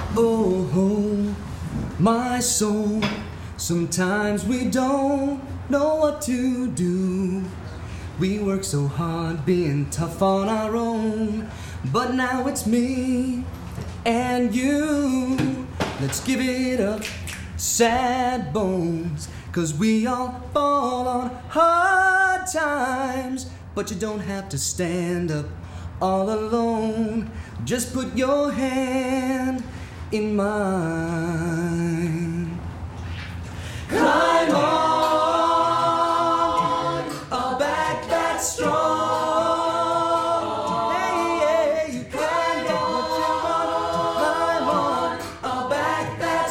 Oh, my soul, sometimes we don't know what to do. We work so hard being tough on our own, but now it's me and you. Let's give it up, sad bones, 'cause we all fall on hard times. But you don't have to stand up all alone. Just put your hand in mine. Climb on a back that's strong. Hey, you can get what you want. Climb on a back that's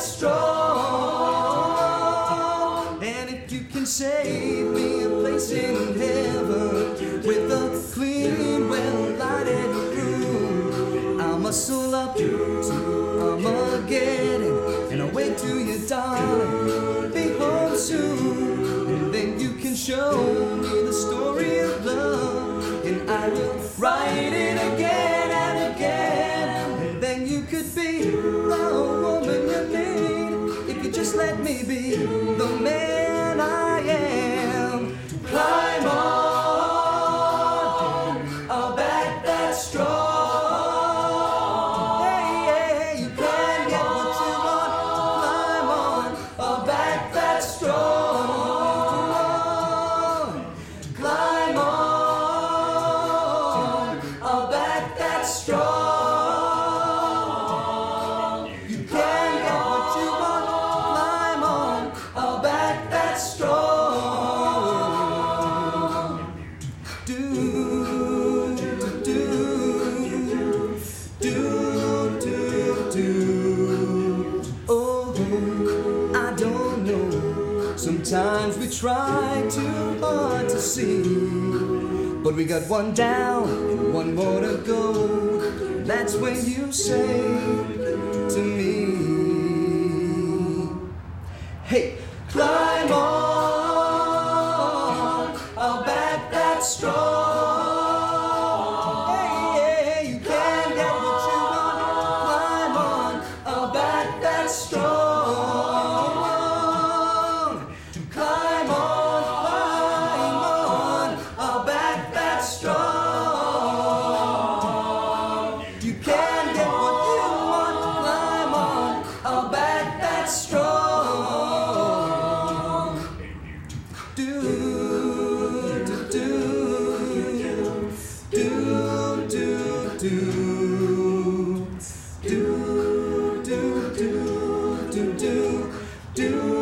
strong. And if you can save me a place in heaven with a clean, well-lighted room, I'll muscle up to Armageddon and away to you, darling. Be home soon, and then you can show me the story of love, and I will write it again and again. And then you could be the woman you need if you just let me be the man I am. Climb on a back that's strong. Sometimes we try too hard to see, but we got one down and one more to go. That's when you say to me, hey, climb on a back that's strong. Hey, you can get what you want. Climb on a back that's strong. Do